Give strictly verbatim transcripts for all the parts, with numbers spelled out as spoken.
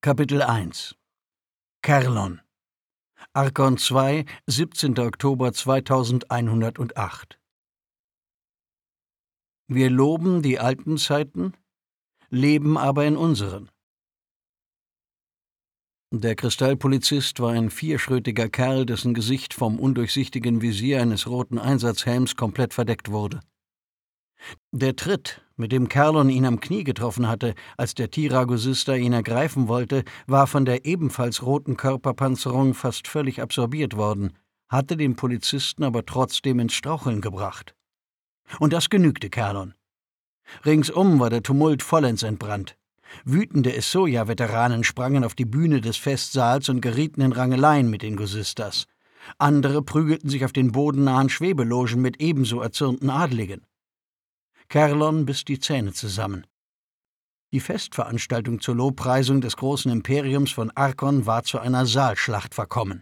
Kapitel eins Kerlon Arkon zwei, siebzehnter Oktober zweitausendeinhundertacht. Wir loben die alten Zeiten, leben aber in unseren. Der Kristallpolizist war ein vierschrötiger Kerl, dessen Gesicht vom undurchsichtigen Visier eines roten Einsatzhelms komplett verdeckt wurde. Der Tritt, mit dem Kerlon ihn am Knie getroffen hatte, als der Tiragosista ihn ergreifen wollte, war von der ebenfalls roten Körperpanzerung fast völlig absorbiert worden, hatte den Polizisten aber trotzdem ins Straucheln gebracht. Und das genügte Kerlon. Ringsum war der Tumult vollends entbrannt. Wütende Essoja-Veteranen sprangen auf die Bühne des Festsaals und gerieten in Rangeleien mit den Gosistas. Andere prügelten sich auf den bodennahen Schwebelogen mit ebenso erzürnten Adligen. Kerlon biss die Zähne zusammen. Die Festveranstaltung zur Lobpreisung des großen Imperiums von Arkon war zu einer Saalschlacht verkommen.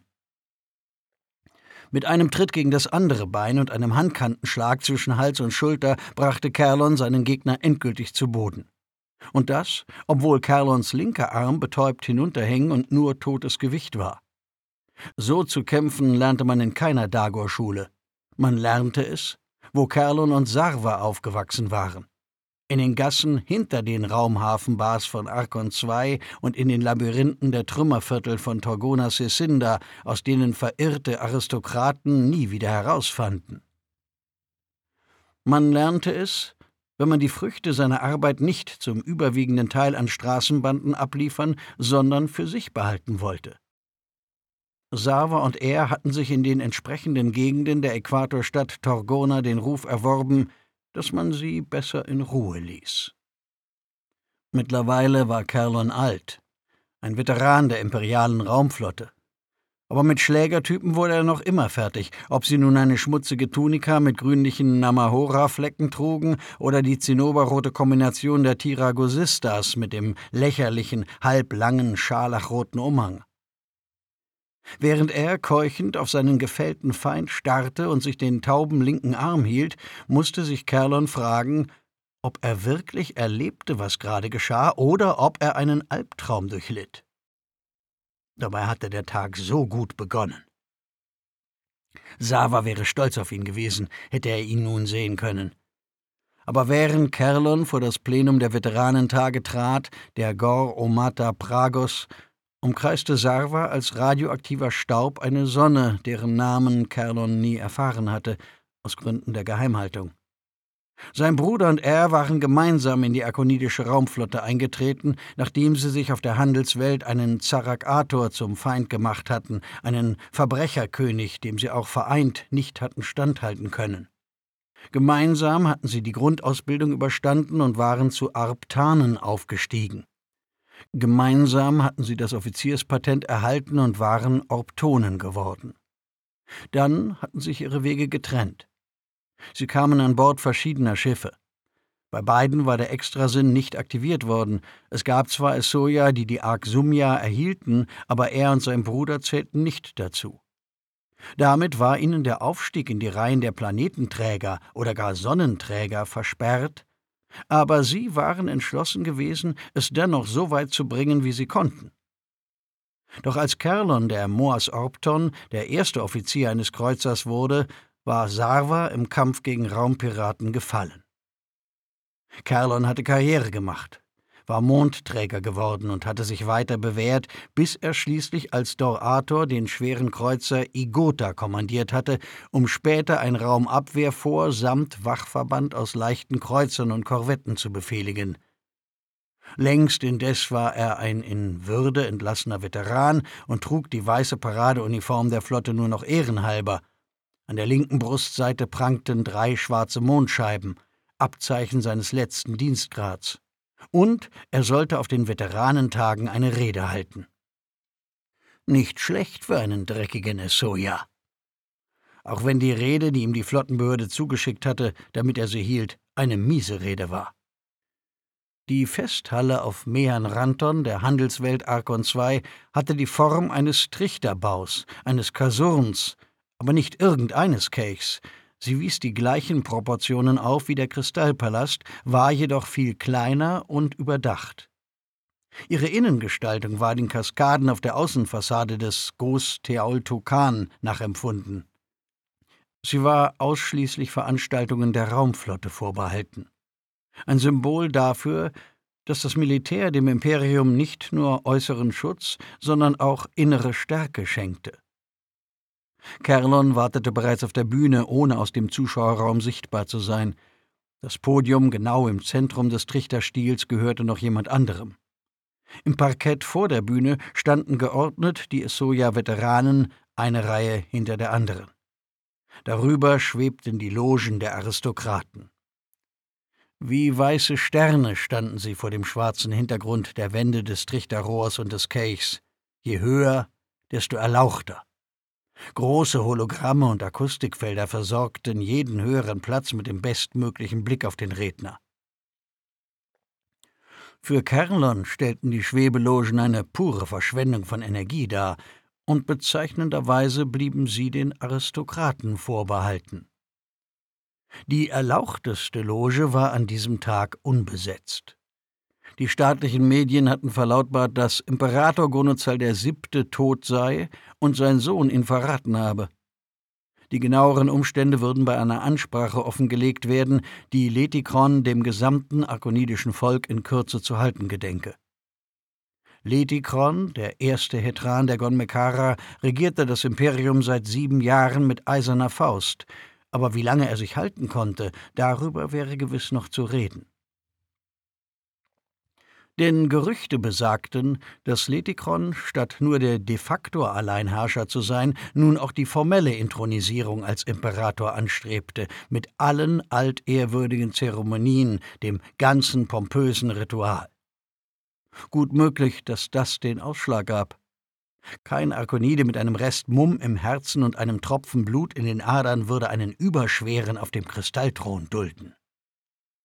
Mit einem Tritt gegen das andere Bein und einem Handkantenschlag zwischen Hals und Schulter brachte Kerlon seinen Gegner endgültig zu Boden. Und das, obwohl Kerlons linker Arm betäubt hinunterhing und nur totes Gewicht war. So zu kämpfen lernte man in keiner Dagor-Schule. Man lernte es, wo Kerlon und Sarva aufgewachsen waren. In den Gassen hinter den Raumhafenbars von Arkon zwei und in den Labyrinthen der Trümmerviertel von Torgona Cecinda, aus denen verirrte Aristokraten nie wieder herausfanden. Man lernte es, wenn man die Früchte seiner Arbeit nicht zum überwiegenden Teil an Straßenbanden abliefern, sondern für sich behalten wollte. Sarva und er hatten sich in den entsprechenden Gegenden der Äquatorstadt Torgona den Ruf erworben, dass man sie besser in Ruhe ließ. Mittlerweile war Kerlon alt, ein Veteran der imperialen Raumflotte. Aber mit Schlägertypen wurde er noch immer fertig, ob sie nun eine schmutzige Tunika mit grünlichen Namahora-Flecken trugen oder die zinnoberrote Kombination der Tiragosistas mit dem lächerlichen, halblangen, scharlachroten Umhang. Während er keuchend auf seinen gefällten Feind starrte und sich den tauben linken Arm hielt, musste sich Kerlon fragen, ob er wirklich erlebte, was gerade geschah, oder ob er einen Albtraum durchlitt. Dabei hatte der Tag so gut begonnen. Sarva wäre stolz auf ihn gewesen, hätte er ihn nun sehen können. Aber während Kerlon vor das Plenum der Veteranentage trat, der Gor Omata Pragos, umkreiste Sarva als radioaktiver Staub eine Sonne, deren Namen Kerlon nie erfahren hatte, aus Gründen der Geheimhaltung. Sein Bruder und er waren gemeinsam in die akonidische Raumflotte eingetreten, nachdem sie sich auf der Handelswelt einen Zarakator zum Feind gemacht hatten, einen Verbrecherkönig, dem sie auch vereint nicht hatten standhalten können. Gemeinsam hatten sie die Grundausbildung überstanden und waren zu Arptanen aufgestiegen. Gemeinsam hatten sie das Offizierspatent erhalten und waren Orptonen geworden. Dann hatten sich ihre Wege getrennt. Sie kamen an Bord verschiedener Schiffe. Bei beiden war der Extrasinn nicht aktiviert worden. Es gab zwar Essoja, die die Ark Sumia erhielten, aber er und sein Bruder zählten nicht dazu. Damit war ihnen der Aufstieg in die Reihen der Planetenträger oder gar Sonnenträger versperrt, aber sie waren entschlossen gewesen, es dennoch so weit zu bringen, wie sie konnten. Doch als Kerlon, der Moas Orpton, der erste Offizier eines Kreuzers wurde, war Sarva im Kampf gegen Raumpiraten gefallen. Kerlon hatte Karriere gemacht, war Mondträger geworden und hatte sich weiter bewährt, bis er schließlich als Dorator den schweren Kreuzer Igota kommandiert hatte, um später ein Raumabwehrfort samt Wachverband aus leichten Kreuzern und Korvetten zu befehligen. Längst indes war er ein in Würde entlassener Veteran und trug die weiße Paradeuniform der Flotte nur noch ehrenhalber. An der linken Brustseite prangten drei schwarze Mondscheiben, Abzeichen seines letzten Dienstgrads. Und er sollte auf den Veteranentagen eine Rede halten. Nicht schlecht für einen dreckigen Essoja. Auch wenn die Rede, die ihm die Flottenbehörde zugeschickt hatte, damit er sie hielt, eine miese Rede war. Die Festhalle auf Mehan Ranton, der Handelswelt Arkon zwei, hatte die Form eines Trichterbaus, eines Kasurns, aber nicht irgendeines Kelchs. Sie wies die gleichen Proportionen auf wie der Kristallpalast, war jedoch viel kleiner und überdacht. Ihre Innengestaltung war den Kaskaden auf der Außenfassade des Gos Teotihuacan nachempfunden. Sie war ausschließlich Veranstaltungen der Raumflotte vorbehalten. Ein Symbol dafür, dass das Militär dem Imperium nicht nur äußeren Schutz, sondern auch innere Stärke schenkte. Kerlon wartete bereits auf der Bühne, ohne aus dem Zuschauerraum sichtbar zu sein. Das Podium genau im Zentrum des Trichterstiels gehörte noch jemand anderem. Im Parkett vor der Bühne standen geordnet die Essoja-Veteranen, eine Reihe hinter der anderen. Darüber schwebten die Logen der Aristokraten. Wie weiße Sterne standen sie vor dem schwarzen Hintergrund der Wände des Trichterrohrs und des Kelchs. Je höher, desto erlauchter. Große Hologramme und Akustikfelder versorgten jeden höheren Platz mit dem bestmöglichen Blick auf den Redner. Für Kerlon stellten die Schwebelogen eine pure Verschwendung von Energie dar, und bezeichnenderweise blieben sie den Aristokraten vorbehalten. Die erlauchteste Loge war an diesem Tag unbesetzt. Die staatlichen Medien hatten verlautbart, dass Imperator Gonozal der Siebte tot sei und sein Sohn ihn verraten habe. Die genaueren Umstände würden bei einer Ansprache offengelegt werden, die Letikron dem gesamten arkonidischen Volk in Kürze zu halten gedenke. Letikron, der erste Hetran der Gon Mekkara, regierte das Imperium seit sieben Jahren mit eiserner Faust, aber wie lange er sich halten konnte, darüber wäre gewiss noch zu reden. Denn Gerüchte besagten, dass Letikron, statt nur der de facto Alleinherrscher zu sein, nun auch die formelle Inthronisierung als Imperator anstrebte, mit allen altehrwürdigen Zeremonien, dem ganzen pompösen Ritual. Gut möglich, dass das den Ausschlag gab. Kein Arkonide mit einem Rest Mumm im Herzen und einem Tropfen Blut in den Adern würde einen Überschweren auf dem Kristallthron dulden.